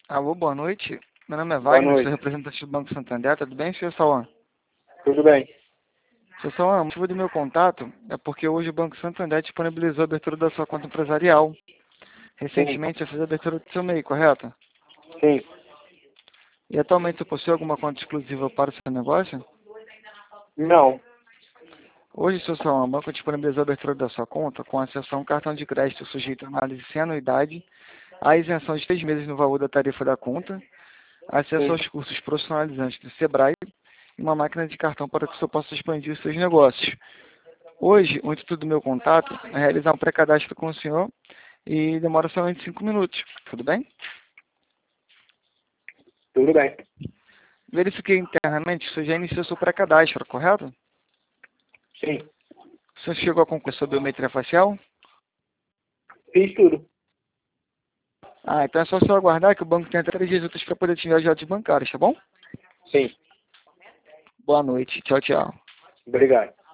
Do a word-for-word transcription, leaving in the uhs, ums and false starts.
Alô, boa noite. Meu nome é Boa Wagner, sou noite. representante do Banco Santander. Tudo bem, senhor Sauan? Tudo bem? Senhor Sauan, o motivo do meu contato é porque hoje o Banco Santander disponibilizou a abertura da sua conta empresarial. Sim, Recentemente, você fez a abertura do seu M E I, correto? sim. E atualmente você possui alguma conta exclusiva para o seu negócio? Não. Hoje, senhor Sauan, o banco disponibilizou a abertura da sua conta com acesso a um cartão de crédito sujeito a análise sem anuidade, a isenção de três meses no valor da tarifa da conta, acesso Sim. aos cursos profissionalizantes do Sebrae e uma máquina de cartão para que o senhor possa expandir os seus negócios. Hoje, o intuito do meu contato é realizar um pré-cadastro com o senhor e demora somente cinco minutos. Tudo bem? Tudo bem. Verifiquei internamente que o senhor já iniciou seu pré-cadastro, correto? Sim. O senhor chegou a concluir sua biometria facial? Fiz tudo. Ah, então é só o senhor aguardar que o banco tem até três dias úteis para poder te enviar os dados bancários, tá bom? Sim. Boa noite. Tchau, tchau. Obrigado.